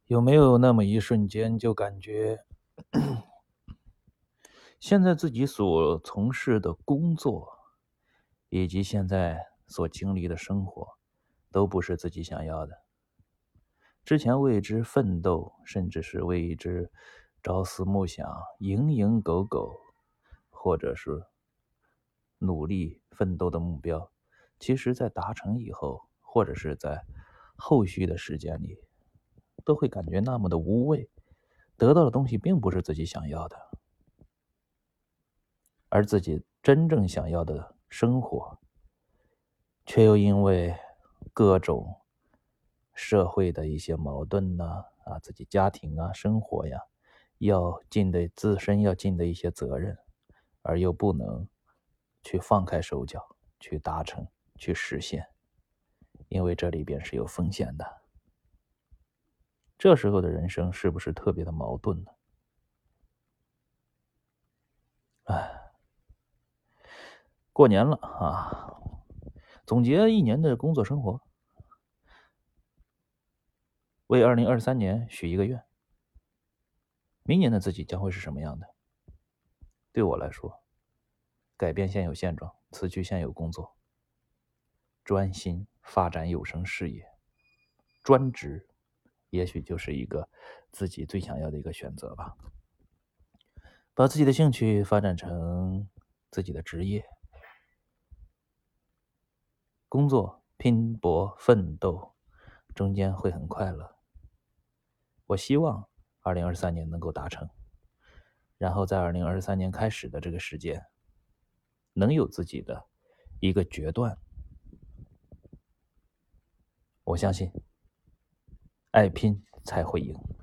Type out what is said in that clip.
有没有那么一瞬间就感觉，现在自己所从事的工作，以及现在所经历的生活，都不是自己想要的？之前为之奋斗，甚至是为之朝思暮想、蝇营狗苟，或者是努力奋斗的目标，其实在达成以后，或者是在后续的时间里，都会感觉那么的无味，得到的东西并不是自己想要的，而自己真正想要的生活，却又因为各种社会的一些矛盾呐，自己家庭啊、生活呀，自身要尽的一些责任，而又不能去放开手脚，去达成、去实现，因为这里边是有风险的。这时候的人生是不是特别的矛盾呢？过年了啊，总结一年的工作生活，为2023年许一个愿。明年的自己将会是什么样的？对我来说，改变现有现状，辞去现有工作，专心发展有声事业，专职，也许就是一个自己最想要的一个选择吧。把自己的兴趣发展成自己的职业，工作拼搏奋斗，中间会很快乐。我希望2023年能够达成，然后在2023年开始的这个时间，能有自己的一个决断。我相信，爱拼才会赢。